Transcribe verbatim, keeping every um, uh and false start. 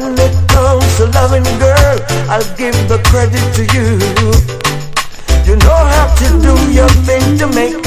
when it comes to loving, girl, I'll give the credit to you. You know how to do your thing to make